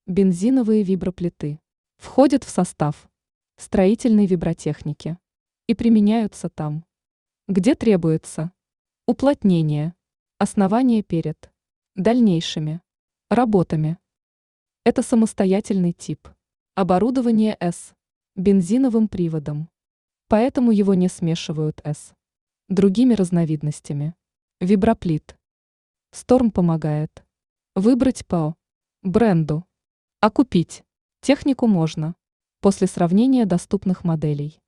Бензиновые виброплиты входят в состав строительной вибротехники и применяются там, где требуется уплотнение основания перед дальнейшими работами. Это самостоятельный тип оборудования с бензиновым приводом, поэтому его не смешивают с другими разновидностями виброплит. Storm помогает выбрать по бренду, а купить технику можно после сравнения доступных моделей.